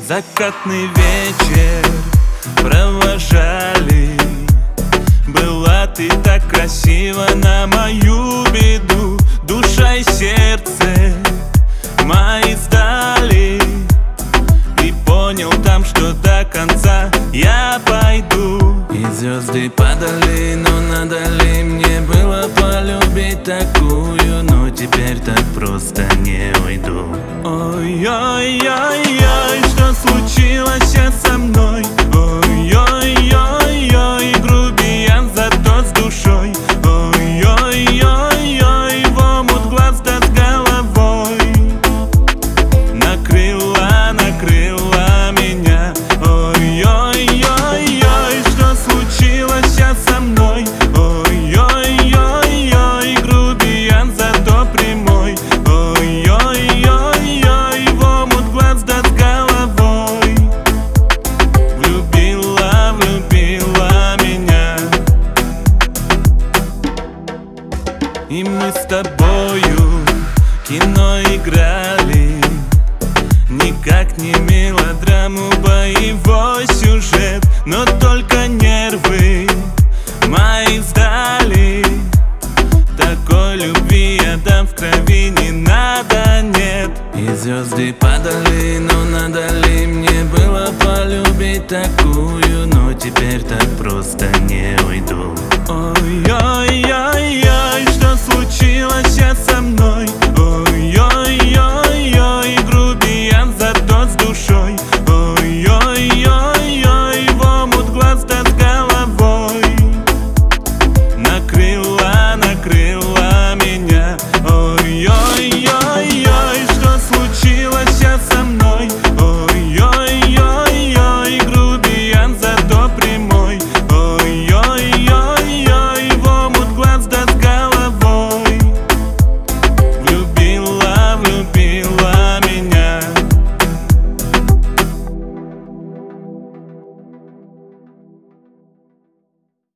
Закатный вечер провожали. Была ты так красива на мою беду. Душа и сердце мои сдали. И понял там, что до конца я пойду. И звезды падали, но надо ли мне было полюбить такую? Но теперь так просто не уйду. Ой-ой-ой-ой, что случилось со мной? Ой-ой-ой-ой, грубиян, зато с душой. Ой-ой-ой-ой, в омут глаз да с головой. Накрыла меня. Ой-ой-ой-ой, что случилось со мной? Ой-ой-ой-ой, грубиян, зато прямой. Ой-ой-ой-ой, в омут глаз да с головой. Влюбила меня. И мы с тобою кино играли. Никак не мелодраму, боевой сюжет. Но только нервы мои сдали. Такой любви я дам в крови не надо, нет. И звезды падали, но надо ли мне было полюбить такую? Но теперь так просто не уйду. Ой-ой-ой-ой, что случилось со мной? Ой-ой-ой-ой,